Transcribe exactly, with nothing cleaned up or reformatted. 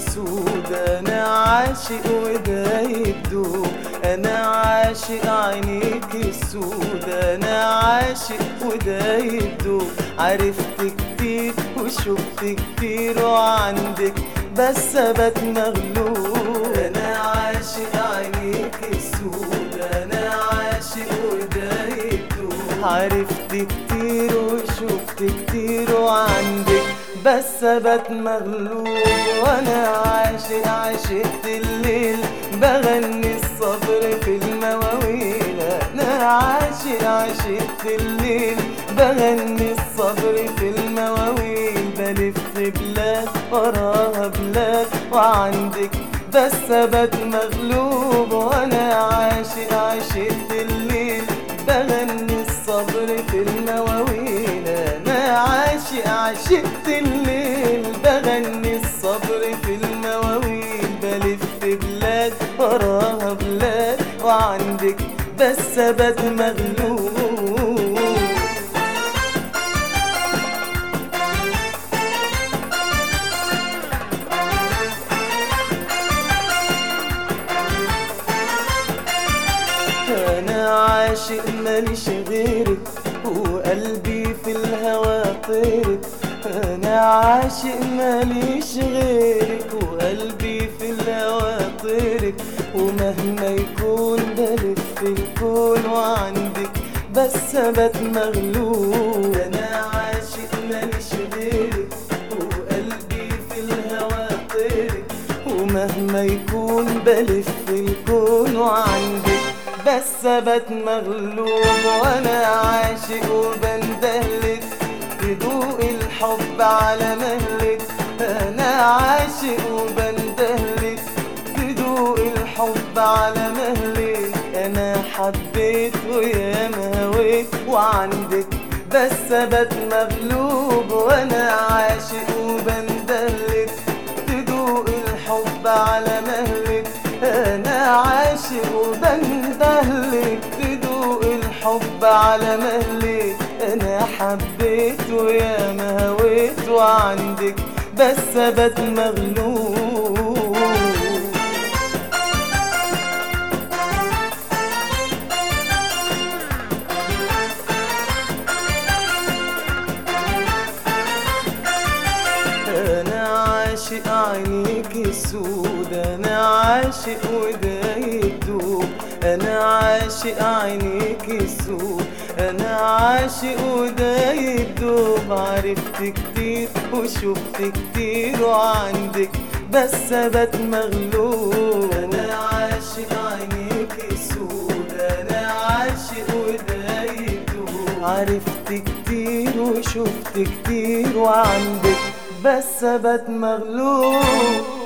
السود. انا عاشق ودايب دوب، انا عاشق عينيك السود. انا عاشق ودايب دوب، عرفت كتير وشفت كتير وعندك بس ابات مغلوب. انا عاشق عينيك السود، انا عاشق ودايب دوب، عرفت كتير وشفت كتير وعندك بس ابات مغلوب. وانا عاشق عشقت الليل بغني الصبر في المواويل. انا عاشق عشقت الليل بغني الصبر في المواويل. بلف بلاد وراها بلاد وعندك بس ابات مغلوب. وانا عاشق عشقت الليل بغني الصبر في المواويل. انا عاشق عشقت الليل بغني الصبر في المواويل. بلف بلاد وراها بلاد وعندك بس ابات مغلوب. انا عاشق ماليش غيرك وقلبي في الهوى طيرك. انا عاشق ماليش غيرك وقلبي في الهوى طيرك. ومهما يكون بلف الكون وعندك بس ابات مغلوب. انا عاشق ماليش غيرك وقلبي في الهوى طيرك. ومهما يكون بلف الكون وعندك بس ابات مغلوب. وانا عاشق وبندهلك تدوق الحب على مهلك. انا عاشق وبندهلك تدوق الحب على مهلك. انا حبيت وياما هويت وعندك بس ابات مغلوب. وانا عاشق وبندهلك تدوق الحب على مهلك. انا عاشق وبندهلك تدوق الحب على مهلك. انا حبيت وياما هويت وعندك بس ابات مغلوب. انا عاشق عينيك السود، انا عاشق ودايب دوب. انا عاشق عينيك السود، انا عاشق ودايب دوب، عرفت كتير وشفت كتير وعندك بس ابات مغلوب. انا عاشق عينيك السود، انا عاشق ودايب دوب، عرفت كتير وشفت كتير وعندك بس ابات مغلوب.